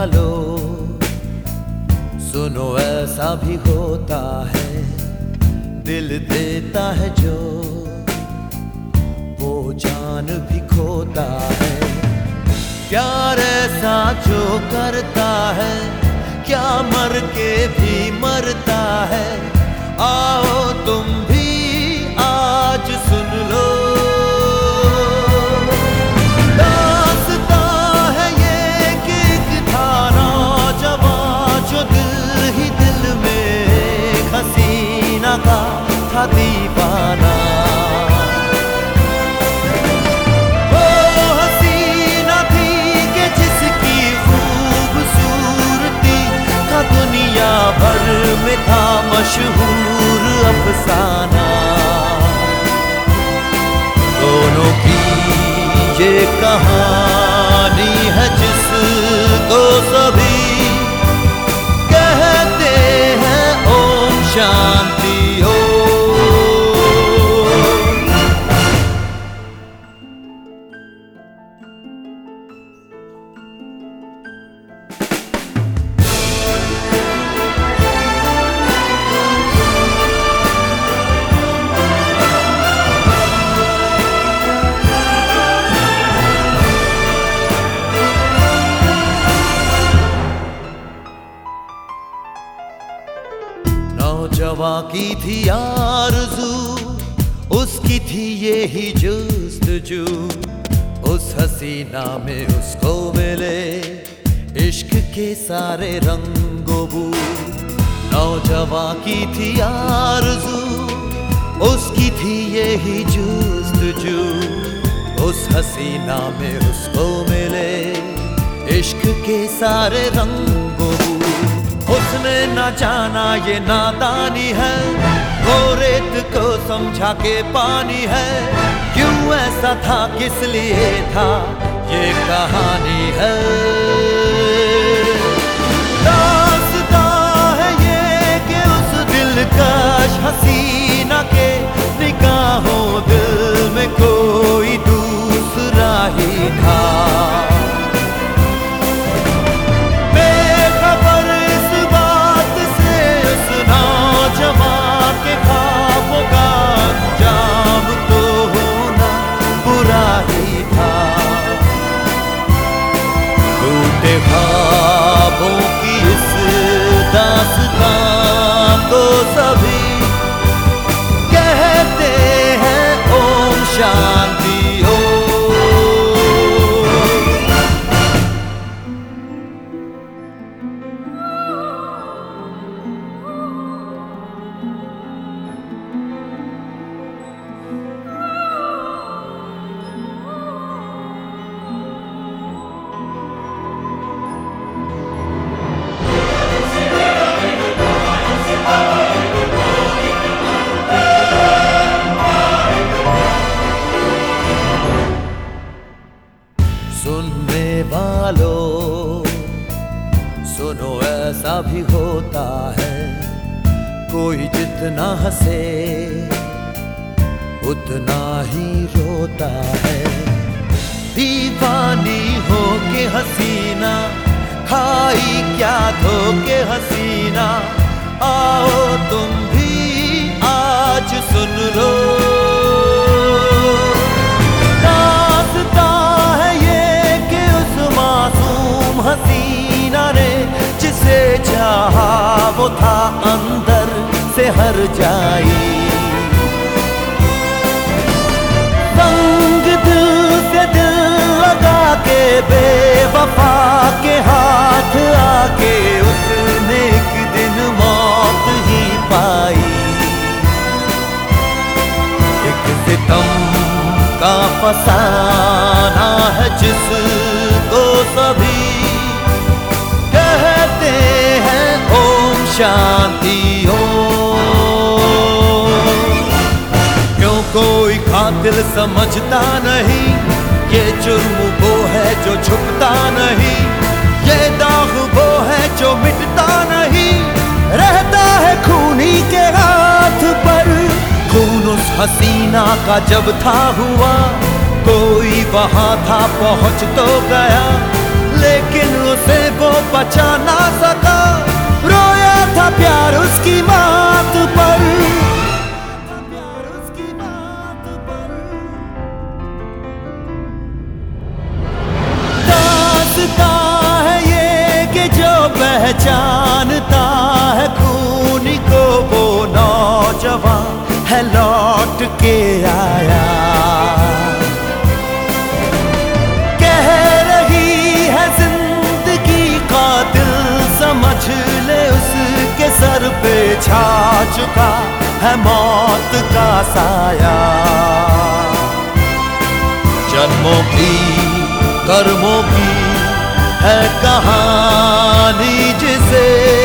वालों, सुनो ऐसा भी होता है, दिल देता है जो वो जान भी खोता है। प्यार ऐसा जो करता है, क्या मर के भी मरता है। आओ तुम भी आज सुन लो, दास्तां है ये कि एक था नौजवान जो दिल ही दिल में हसीना का था दीवाना। वो हसीना थी कि जिसकी खूबसूरती का दुनिया भर में था मशहूर अफसाना। दोनों की ये कहानी है जिसको सभी कहते हैं ओम शांति हो। नौजवां की थी आरज़ू, उसकी थी ये ही जुस्तजू, उस हसीना में उसको मिले इश्क के सारे रंगो बू। नौजवां की थी आरज़ू, उसकी थी ये ही जुस्तजू, उस हसीना में उसको मिले इश्क के सारे रंगो बू। उसने न जाना ये नादानी है, वो रेत को समझा के पानी है। क्यों ऐसा था, किस लिए था, ये कहानी है। दास्तां है ये कि उस दिलकश हसीना के निगाहों दिल में कोई दूसरा ही था। ख्वाबों की इस दास्तां को सभी कहते हैं ओम शांति हो। सुनने वालों, सुनो ऐसा भी होता है, कोई जितना हंसे उतना ही रोता है। दीवानी हो के हसीना, खाई क्या धोके हसीना। आओ तुम भी आज सुन लो, हसीना ने जिसे चाहा वो था अंदर से हर जाई। संग दिल से दिल लगा के बेवफा के हाथ आके उसने एक दिन मौत ही पाई। एक सितम का फसाना है जिसको सभी कहते हैं ओम शांति हो। क्यों कोई कातिल समझता नहीं, ये जुर्म वो है जो छुपता नहीं, ये दाग वो है जो मिटता नहीं। रहता है खूनी के हाथ पर, खून उस हसीना का जब था हुआ, कोई वहां था पहुंच तो गया। लेकिन उसे वो बचा ना सका। रोया था प्यार उसकी बात पर। दास्तां है ये कि जो पहचानता है खून को, वो नौजवान है लौट के आया। कह रही है जिंदगी कातिल, समझ ले उसके सर पे छा चुका है मौत का साया। जन्मों की कर्मों की है कहानी जिसे